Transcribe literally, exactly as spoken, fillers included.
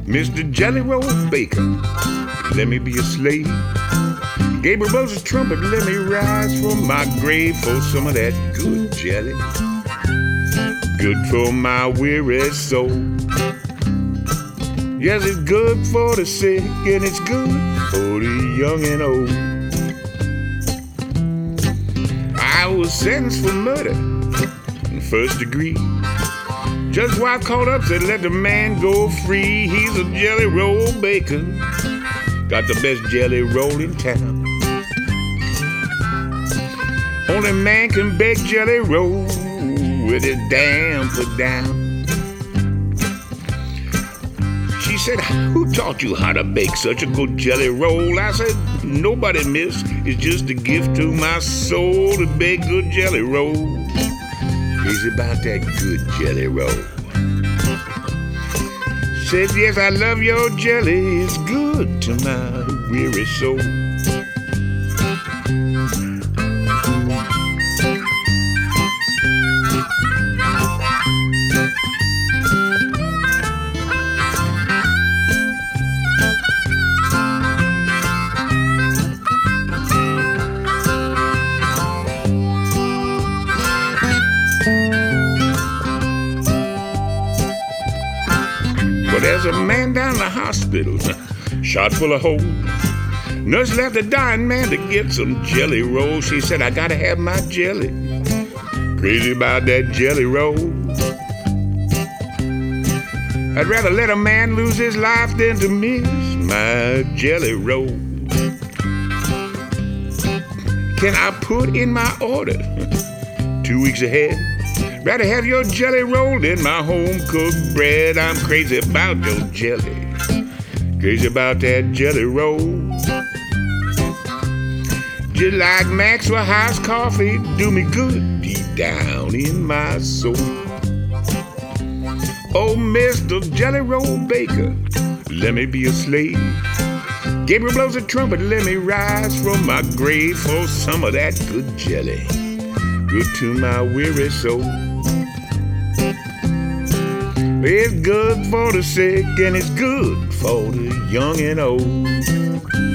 Mister Jelly Roll Baker, let me be a slave. Gabriel blows a trumpet, let me rise from my grave for some of that good jelly, good for my weary soul. Yes, it's good for the sick and it's good for the young and old. I was sentenced for murder in first degree. Judge wife called up, said let the man go free. He's a jelly roll baker, got the best jelly roll in town. Only man can bake jelly roll with his damn foot down. She said, who taught you how to bake such a good jelly roll? I said, nobody, miss. It's just a gift to my soul to bake good jelly roll. Crazy about that good jelly roll. Said, yes, I love your jelly. It's good to my weary soul. But there's a man down the hospital, shot full of holes. Nurse left the dying man to get some jelly roll. She said, I gotta have my jelly. Crazy about that jelly roll. I'd rather let a man lose his life than to miss my jelly roll. Can I put in my order two weeks ahead? Rather have your jelly roll than my home-cooked bread. I'm crazy about your jelly, crazy about that jelly roll. Just like Maxwell House coffee, do me good deep down in my soul. Oh, Mister Jelly Roll Baker, let me be a slave. Gabriel blows a trumpet, let me rise from my grave for some of that good jelly, good to my weary soul. It's good for the sick and it's good for the young and old.